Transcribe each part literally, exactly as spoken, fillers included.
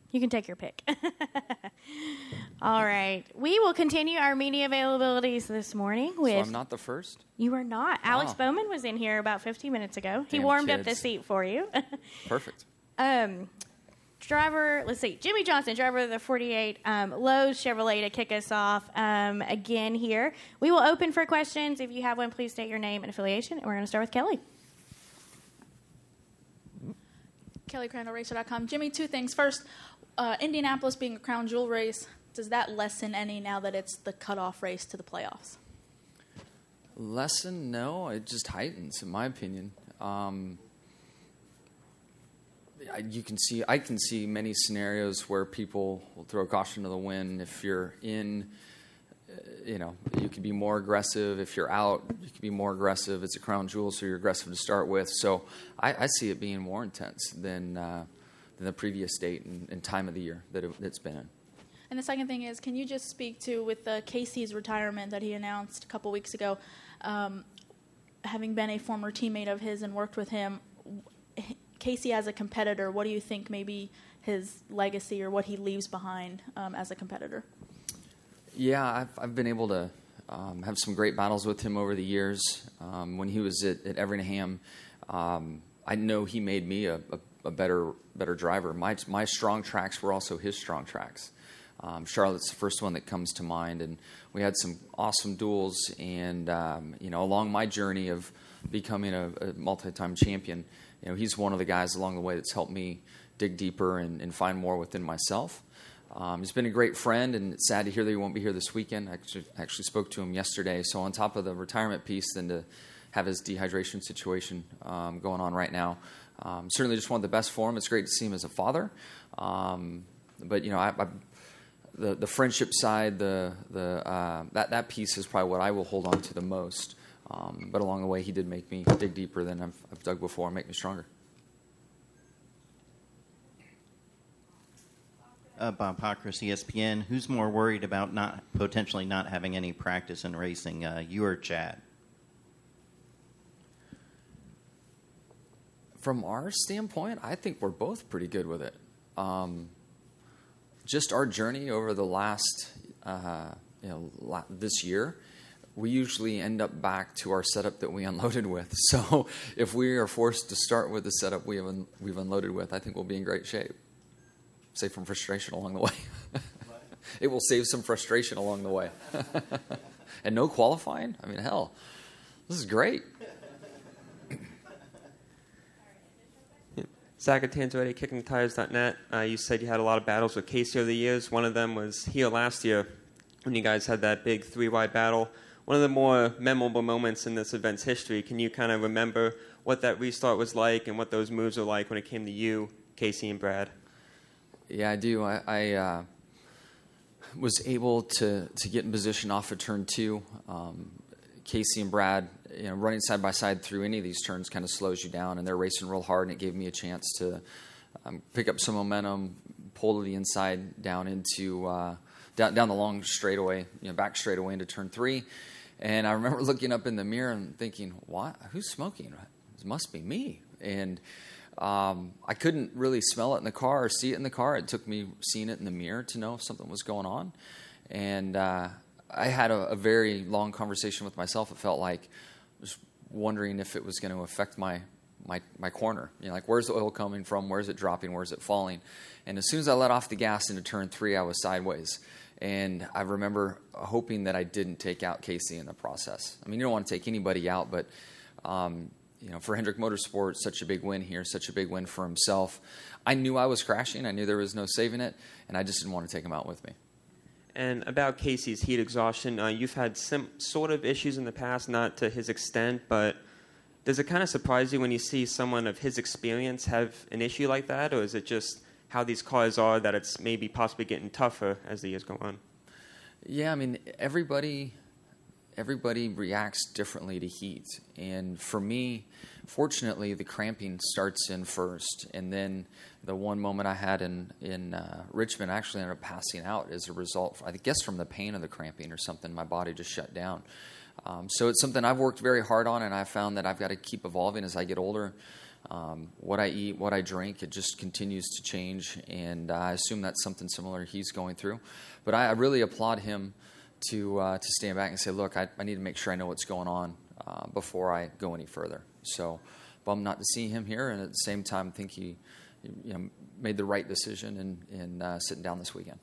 You can take your pick. All right. We will continue our media availabilities this morning with... So I'm not the first? You are not. Wow. Alex Bowman was in here about fifteen minutes ago. He Damn warmed kids. up the seat for you. Perfect. Um, driver, let's see, Jimmy Johnson, driver of the forty-eight, um, Lowe's Chevrolet to kick us off um, again here. We will open for questions. If you have one, please state your name and affiliation. And we're going to start with Kelly. Kelly Crandall, Racer dot com. Jimmy, two things. First, uh, Indianapolis being a crown jewel race, does that lessen any now that it's the cutoff race to the playoffs? Lesson? No, it just heightens, in my opinion. Um, you can see, I can see many scenarios where people will throw caution to the wind. If you're in, uh, you know, you can be more aggressive. If you're out, you can be more aggressive. It's a crown jewel, so you're aggressive to start with. So I, I see it being more intense than uh, than the previous date and, and time of the year that it, it's been in. And the second thing is, can you just speak to, with uh, Casey's retirement that he announced a couple weeks ago, um, having been a former teammate of his and worked with him, Casey as a competitor, what do you think maybe his legacy or what he leaves behind um, as a competitor? Yeah, I've, I've been able to um, have some great battles with him over the years. Um, when he was at, at Everingham, um, I know he made me a, a, a better better driver. My my strong tracks were also his strong tracks. Um, Charlotte's the first one that comes to mind, and we had some awesome duels. And um, you know, along my journey of becoming a, a multi-time champion, you know, he's one of the guys along the way that's helped me dig deeper and, and find more within myself. Um, he's been a great friend, and it's sad to hear that he won't be here this weekend. I actually, actually spoke to him yesterday. So on top of the retirement piece, then to have his dehydration situation um, going on right now, um, certainly just wanted the best for him. It's great to see him as a father. Um, but, you know, I, I, the the friendship side, the the uh, that, that piece is probably what I will hold on to the most. Um, but along the way, he did make me dig deeper than I've, I've dug before and make me stronger. Uh, Bob Pockrass, E S P N. Who's more worried about not potentially not having any practice in racing, uh, you or Chad? From our standpoint, I think we're both pretty good with it. Um, just our journey over the last, uh, you know, la- this year, we usually end up back to our setup that we unloaded with. So if we are forced to start with the setup we have un- we've unloaded with, I think we'll be in great shape. Save some frustration along the way. It will save some frustration along the way. And no qualifying? I mean, hell, this is great. Zach at Tanzarete, kickking tires dot net. Uh, you said you had a lot of battles with Casey over the years. One of them was here last year when you guys had that big three-wide battle. One of the more memorable moments in this event's history. Can you kind of remember what that restart was like and what those moves were like when it came to you, Casey, and Brad? Yeah, I do. I, I uh, was able to, to get in position off of turn two. Um, Casey and Brad, you know, running side by side through any of these turns kind of slows you down, and they're racing real hard, and it gave me a chance to um, pick up some momentum, pull to the inside down into uh, down, down the long straightaway, you know, back straightaway into turn three. And I remember looking up in the mirror and thinking, "What? Who's smoking? It must be me." And Um, I couldn't really smell it in the car or see it in the car. It took me seeing it in the mirror to know if something was going on. And uh, I had a, a very long conversation with myself. It felt like I was wondering if it was going to affect my, my my corner. You know, like, where's the oil coming from? Where's it dropping? Where's it falling? And as soon as I let off the gas into turn three, I was sideways. And I remember hoping that I didn't take out Casey in the process. I mean, you don't want to take anybody out, but um, you know, for Hendrick Motorsports, such a big win here, such a big win for himself. I knew I was crashing. I knew there was no saving it, and I just didn't want to take him out with me. And about Casey's heat exhaustion, uh, you've had some sort of issues in the past, not to his extent, but does it kind of surprise you when you see someone of his experience have an issue like that, or is it just how these cars are that it's maybe possibly getting tougher as the years go on? Yeah, I mean, everybody... Everybody reacts differently to heat. And for me, fortunately, the cramping starts in first. And then the one moment I had in, in uh, Richmond, I actually ended up passing out as a result, I guess from the pain of the cramping or something. My body just shut down. Um, so it's something I've worked very hard on, and I've found that I've got to keep evolving as I get older. Um, what I eat, what I drink, it just continues to change, and uh, I assume that's something similar he's going through. But I, I really applaud him to uh, to stand back and say, look, I, I need to make sure I know what's going on uh, before I go any further. So bummed not to see him here, and at the same time, I think he you know, made the right decision in, in uh, sitting down this weekend.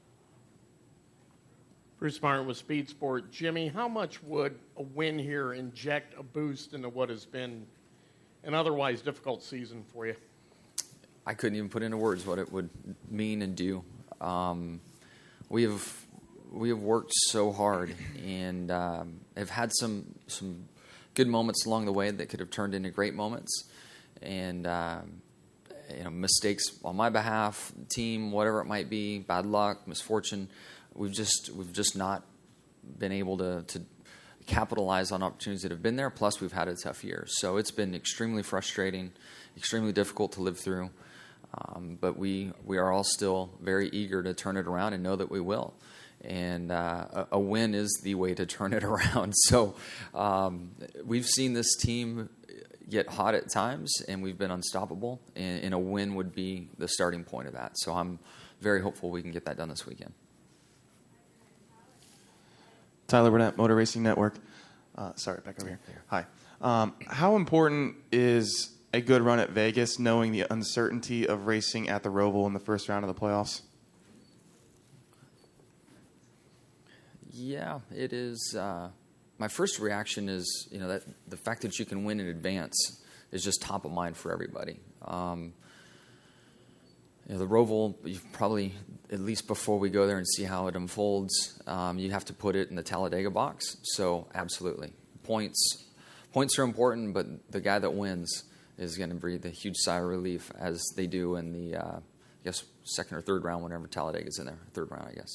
Bruce Martin with Speed Sport. Jimmy, how much would a win here inject a boost into what has been an otherwise difficult season for you? I couldn't even put into words what it would mean and do. Um, we have we have worked so hard and um, have had some some good moments along the way that could have turned into great moments, and um, you know mistakes on my behalf, team, whatever it might be, bad luck, misfortune. We've just we've just not been able to to capitalize on opportunities that have been there. Plus, we've had a tough year, so it's been extremely frustrating, extremely difficult to live through. Um, but we we are all still very eager to turn it around and know that we will. And uh, a, a win is the way to turn it around. So um, we've seen this team get hot at times, and we've been unstoppable. And, and a win would be the starting point of that. So I'm very hopeful we can get that done this weekend. Tyler Burnett, Motor Racing Network. Uh, sorry, back over here. Hi. Um, how important is a good run at Vegas, knowing the uncertainty of racing at the Roval in the first round of the playoffs? Yeah, it is. Uh, my first reaction is, you know, that the fact that you can win in advance is just top of mind for everybody. Um, You know, the Roval, you probably, at least before we go there and see how it unfolds, um, you have to put it in the Talladega box. So, absolutely. Points points are important, but the guy that wins is going to breathe a huge sigh of relief, as they do in the, uh, I guess, second or third round, whenever Talladega's in there. Third round, I guess.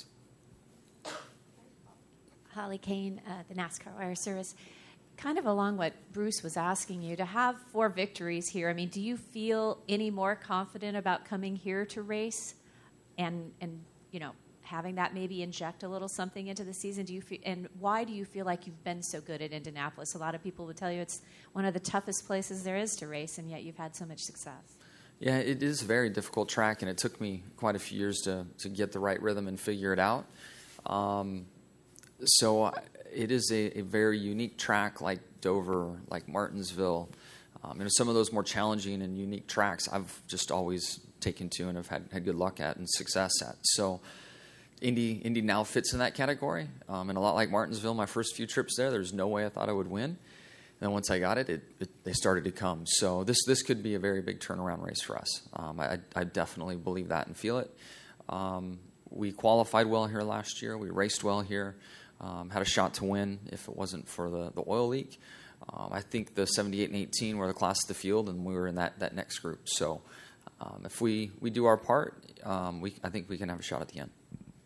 Holly Kane, uh, the NASCAR Wire Service. Kind of along what Bruce was asking you, to have four victories here, I mean, do you feel any more confident about coming here to race and, and you know, having that maybe inject a little something into the season? Do you feel, and why do you feel like you've been so good at Indianapolis? A lot of people would tell you it's one of the toughest places there is to race, and yet you've had so much success. Yeah, it is a very difficult track, and it took me quite a few years to, to get the right rhythm and figure it out. Um, so I, It is a, a very unique track, like Dover, like Martinsville. Um, and some of those more challenging and unique tracks I've just always taken to and have had, had good luck at and success at. So Indy Indy now fits in that category. Um, and a lot like Martinsville, my first few trips there, there's no way I thought I would win. And then once I got it, it, it they started to come. So this this could be a very big turnaround race for us. Um, I, I definitely believe that and feel it. Um, we qualified well here last year. We raced well here. Um, had a shot to win if it wasn't for the, the oil leak. Um, I think the seventy-eight and eighteen were the class of the field, and we were in that, that next group. So um, if we, we do our part, um, we I think we can have a shot at the end.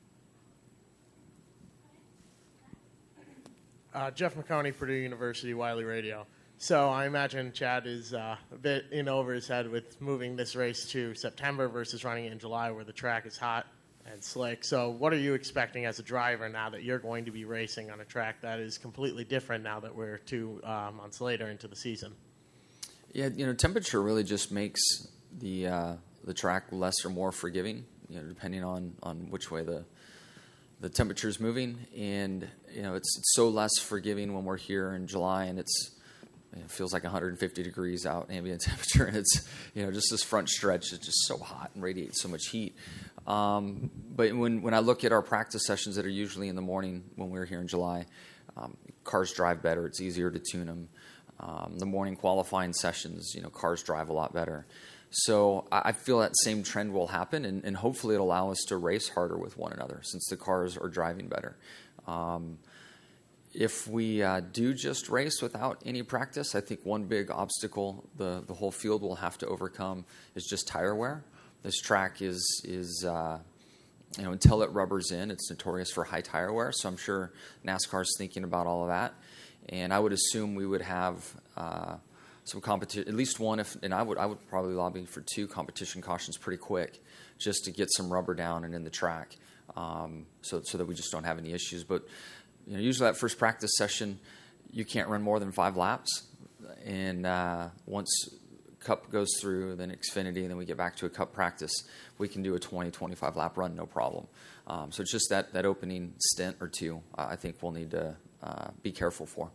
Uh, Jeff McConey, Purdue University, Wiley Radio. So I imagine Chad is uh, a bit in over his head with moving this race to September versus running it in July, where the track is hot and slick. So what are you expecting as a driver now that you're going to be racing on a track that is completely different now that we're two uh, months later into the season? Yeah, you know, temperature really just makes the uh, the track less or more forgiving, you know, depending on, on which way the the temperature is moving. And, you know, it's, it's so less forgiving when we're here in July, and it's it feels like one hundred fifty degrees out ambient temperature, and it's, you know, just this front stretch is just so hot and radiates so much heat. Um, but when, when I look at our practice sessions that are usually in the morning when we're here in July, um, cars drive better. It's easier to tune them. Um, the morning qualifying sessions, you know, cars drive a lot better. So I, I feel that same trend will happen, and, and hopefully it'll allow us to race harder with one another since the cars are driving better. Um, if we uh, do just race without any practice, I think one big obstacle the, the whole field will have to overcome is just tire wear. This track is, is uh, you know, until it rubbers in, it's notorious for high tire wear. So I'm sure NASCAR's thinking about all of that. And I would assume we would have uh, some competition, at least one, if, and I would I would probably lobby for two competition cautions pretty quick, just to get some rubber down and in the track, um, so so that we just don't have any issues. But you know, usually that first practice session, you can't run more than five laps, and uh, once Cup goes through, then Xfinity, and then we get back to a Cup practice, we can do a twenty, twenty-five lap run, no problem. Um, so it's just that, that opening stint or two uh, I think we'll need to uh, be careful for.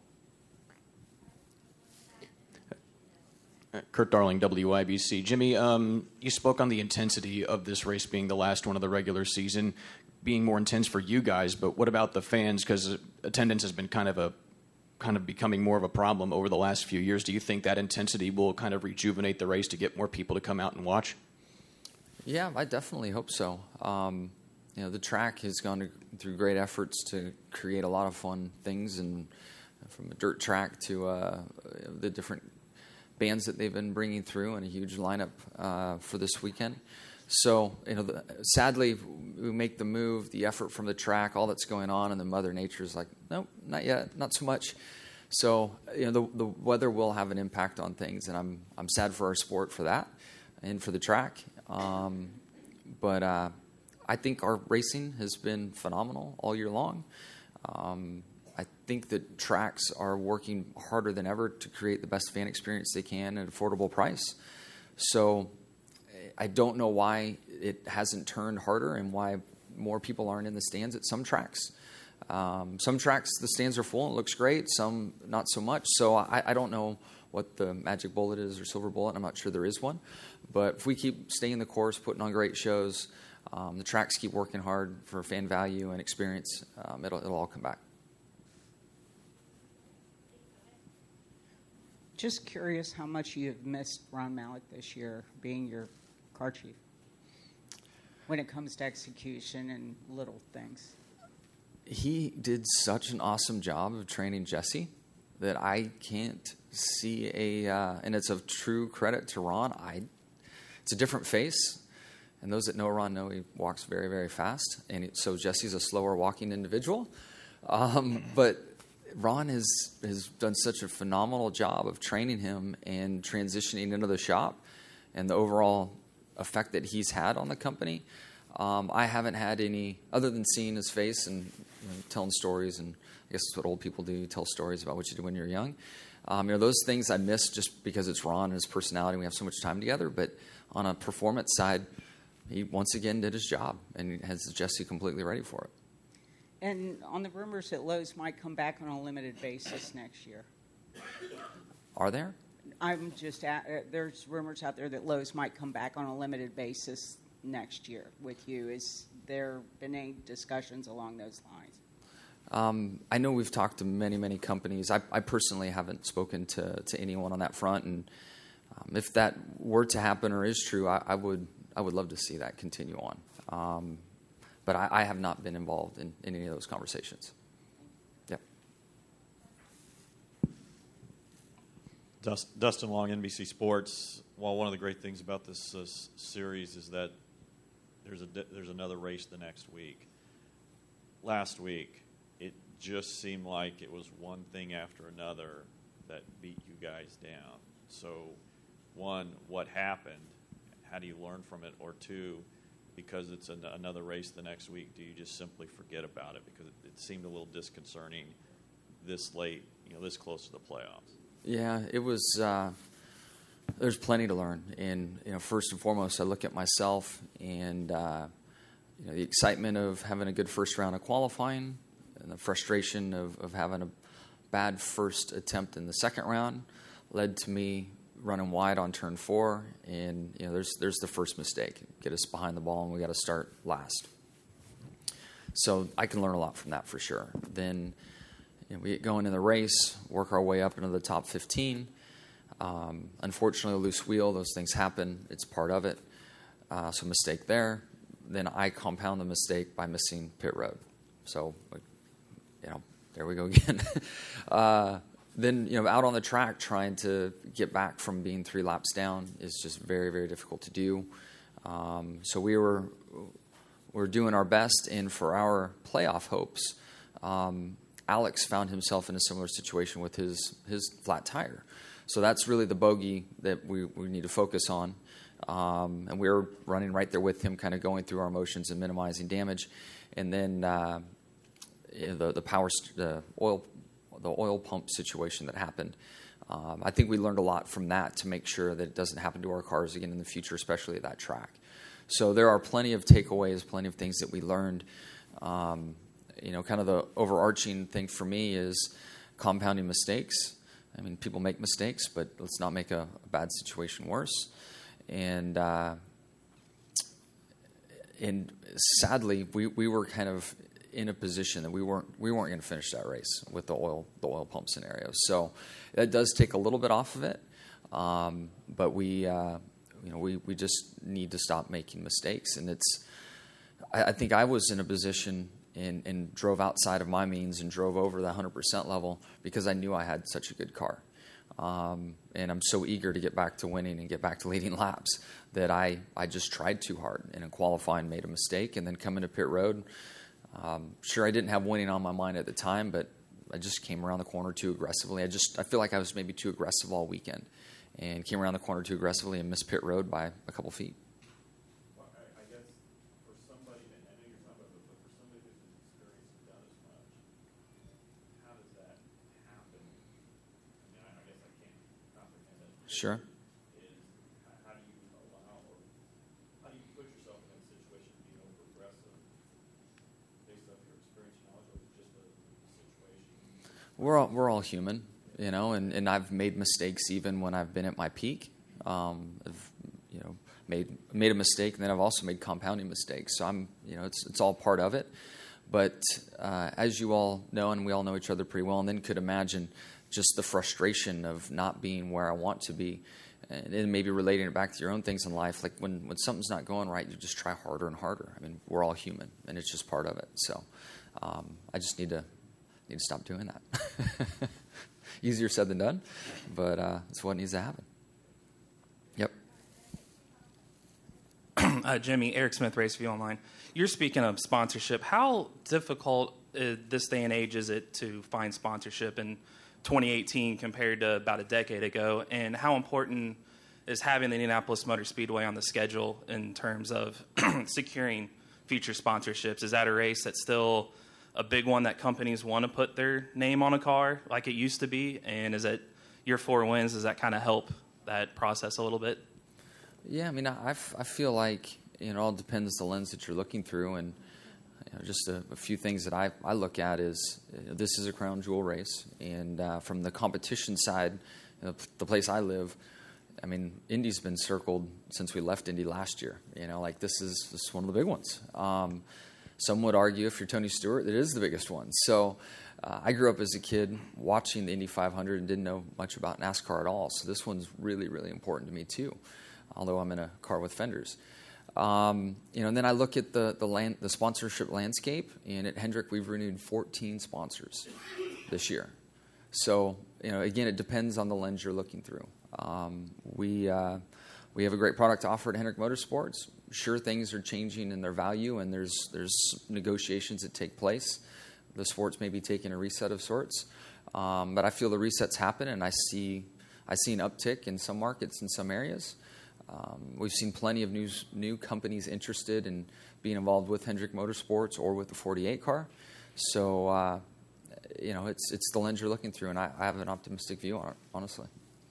Kurt Darling, W I B C. Jimmy, um, you spoke on the intensity of this race being the last one of the regular season, being more intense for you guys, but what about the fans? Because attendance has been kind of a kind of becoming more of a problem over the last few years. Do you think that intensity will kind of rejuvenate the race to get more people to come out and watch? Yeah, I definitely hope so. Um, you know, the track has gone to, through great efforts to create a lot of fun things, and from a dirt track to uh, the different bands that they've been bringing through, and a huge lineup uh, for this weekend. So, you know, the, sadly, we make the move, the effort from the track, all that's going on, and then Mother Nature's like, nope, not yet, not so much. So, you know, the, the weather will have an impact on things, and I'm I'm sad for our sport for that, and for the track. Um, but uh, I think our racing has been phenomenal all year long. Um, I think that tracks are working harder than ever to create the best fan experience they can at an affordable price. So I don't know why it hasn't turned harder and why more people aren't in the stands at some tracks. Um, some tracks, the stands are full and it looks great. Some, not so much. So I, I don't know what the magic bullet is or silver bullet. I'm not sure there is one. But if we keep staying the course, putting on great shows, um, the tracks keep working hard for fan value and experience, um, it'll, it'll all come back. Just curious how much you've missed Ron Malik this year, being your car chief, when it comes to execution and little things. He did such an awesome job of training Jesse that I can't see a, uh, and it's of true credit to Ron. I, it's a different face, and those that know Ron know he walks very, very fast, and it, so Jesse's a slower walking individual. Um, but Ron has, has done such a phenomenal job of training him and transitioning into the shop, and the overall effect that he's had on the company. Um, I haven't had any, other than seeing his face and you know, telling stories, and I guess that's what old people do, you tell stories about what you did when you're young. Um, you know, those things I miss just because it's Ron and his personality, and we have so much time together. But on a performance side, he once again did his job and has Jesse completely ready for it. And on the rumors that Lowe's might come back on a limited basis next year. Are there? I'm just at, uh, there's rumors out there that Lowe's might come back on a limited basis next year with you. Is there been any discussions along those lines? Um, I know we've talked to many, many companies. I, I personally haven't spoken to, to anyone on that front, and um, if that were to happen or is true, I, I would I would love to see that continue on. Um, but I, I have not been involved in, in any of those conversations. Yep. Dust, Dustin Long, N B C Sports. Well, one of the great things about this uh, series is that there's a there's another race the next week. Last week, it just seemed like it was one thing after another that beat you guys down. So, one, what happened? How do you learn from it? Or two, because it's an, another race the next week, do you just simply forget about it? Because it, it seemed a little disconcerting this late, you know, this close to the playoffs. Yeah, it was. Uh, there's plenty to learn, and you know, first and foremost, I look at myself and uh, you know, the excitement of having a good first round of qualifying, and the frustration of, of having a bad first attempt in the second round, led to me running wide on turn four, and you know, there's there's the first mistake, get us behind the ball, and we got to start last. So I can learn a lot from that for sure. Then you know, we get going in the race, work our way up into the top fifteen. Um, unfortunately, a loose wheel, those things happen. It's part of it. Uh, so mistake there. Then I compound the mistake by missing pit road. So, you know, there we go again. uh, then, you know, out on the track trying to get back from being three laps down is just very, very difficult to do. Um, so we were we were doing our best, and for our playoff hopes, um, Alex found himself in a similar situation with his, his flat tire. So that's really the bogey that we, we need to focus on. Um, and we were running right there with him, kind of going through our motions and minimizing damage. And then uh, the the power the oil the oil pump situation that happened. Um, I think we learned a lot from that to make sure that it doesn't happen to our cars again in the future, especially at that track. So there are plenty of takeaways, plenty of things that we learned. Um, you know, kind of the overarching thing for me is compounding mistakes. I mean, people make mistakes, but let's not make a, a bad situation worse. And uh, and sadly, we, we were kind of in a position that we weren't we weren't going to finish that race with the oil the oil pump scenario. So that does take a little bit off of it, um, but we uh, you know we, we just need to stop making mistakes. And it's I, I think I was in a position and, and drove outside of my means and drove over the one hundred percent level because I knew I had such a good car. Um, and I'm so eager to get back to winning and get back to leading laps that I, I just tried too hard. And in qualifying, made a mistake. And then coming to pit road, um, sure, I didn't have winning on my mind at the time, but I just came around the corner too aggressively. I just I feel like I was maybe too aggressive all weekend and came around the corner too aggressively and missed pit road by a couple feet. Well, I, I guess for somebody, and I know you're talking about this, but for somebody who's experienced and done as much, how does that happen? I mean, I, I guess I can't comprehend it. Sure. Is how do you allow, or how do you put yourself in that situation of being over aggressive based off your experience and knowledge, or is it just a, a situation? We're all, we're all human, you know, and, and I've made mistakes even when I've been at my peak. Um, I've, you know, made made a mistake, and then I've also made compounding mistakes. So I'm, you know, it's it's all part of it. But uh, as you all know, and we all know each other pretty well, and then could imagine just the frustration of not being where I want to be, and then maybe relating it back to your own things in life. Like when, when something's not going right, you just try harder and harder. I mean, we're all human, and it's just part of it. So um, I just need to need to stop doing that. Easier said than done, but uh, it's what needs to happen. Yep. uh, Jimmy, Eric Smith, Race View Online. You're speaking of sponsorship. How difficult uh, this day and age is it to find sponsorship in twenty eighteen compared to about a decade ago? And how important is having the Indianapolis Motor Speedway on the schedule in terms of securing future sponsorships? Is that a race that's still a big one that companies want to put their name on a car like it used to be? And is it your four wins? Does that kind of help that process a little bit? Yeah, I mean, I, I feel like, you know, it all depends the lens that you're looking through. And you know, just a, a few things that I, I look at is, you know, this is a crown jewel race. And uh, from the competition side, you know, the place I live, I mean, Indy's been circled since we left Indy last year. You know, like this is, this is one of the big ones. Um, some would argue if you're Tony Stewart, it is the biggest one. So uh, I grew up as a kid watching the Indy five hundred and didn't know much about NASCAR at all. So this one's really, really important to me too, although I'm in a car with fenders. Um, you know, and then I look at the the, land, the sponsorship landscape, and at Hendrick we've renewed fourteen sponsors this year. So, you know, again, it depends on the lens you're looking through. Um, we uh, we have a great product to offer at Hendrick Motorsports. Sure, things are changing in their value, and there's there's negotiations that take place. The sports may be taking a reset of sorts, um, but I feel the resets happen, and I see I see an uptick in some markets in some areas. Um, we've seen plenty of new new companies interested in being involved with Hendrick Motorsports or with the forty-eight car. So, uh, you know, it's it's the lens you're looking through, and I, I have an optimistic view on it, honestly.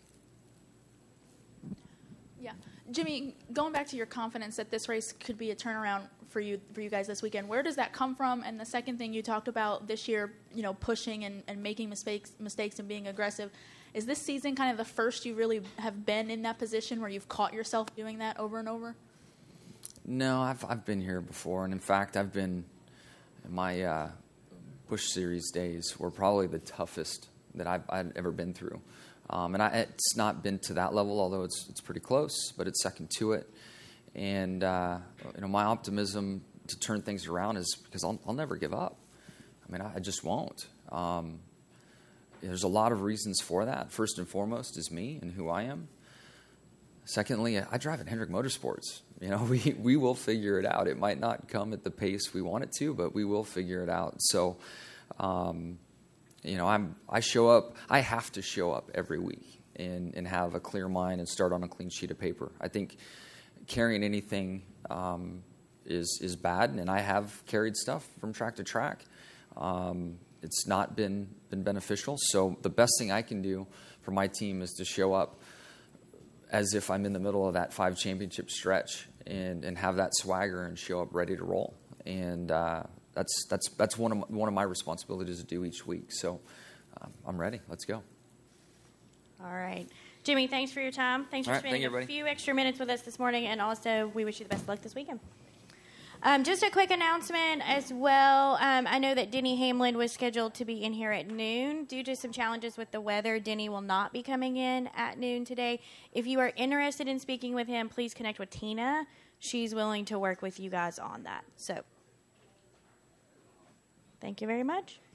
Yeah. Jimmy, going back to your confidence that this race could be a turnaround for you for you guys this weekend, where does that come from? And the second thing you talked about this year, you know, pushing and, and making mistakes mistakes and being aggressive. Is this season kind of the first you really have been in that position where you've caught yourself doing that over and over? No, I've I've been here before, and in fact, I've been my uh, Busch Series days were probably the toughest that I've, I've ever been through. Um, and I, it's not been to that level, although it's it's pretty close, but it's second to it. And uh, you know, my optimism to turn things around is because I'll, I'll never give up. I mean, I, I just won't. Um, there's a lot of reasons for that. First and foremost is me and who I am. Secondly, I drive at Hendrick Motorsports. You know, we we will figure it out. It might not come at the pace we want it to, but we will figure it out. So. Um, You know, I'm. I show up. I have to show up every week and, and have a clear mind and start on a clean sheet of paper. I think carrying anything um, is is bad, and I have carried stuff from track to track. Um, it's not been been beneficial. So the best thing I can do for my team is to show up as if I'm in the middle of that five championship stretch and, and have that swagger and show up ready to roll. And uh, that's that's that's one of my, one of my responsibilities to do each week. So um, I'm ready. Let's go. All right. Jimmy, thanks for your time. Thanks for All right, spending thank you, a everybody. few extra minutes with us this morning, and also we wish you the best of luck this weekend. Um, just a quick announcement as well. Um, I know that Denny Hamlin was scheduled to be in here at noon. Due to some challenges with the weather, Denny will not be coming in at noon today. If you are interested in speaking with him, please connect with Tina. She's willing to work with you guys on that. So, thank you very much.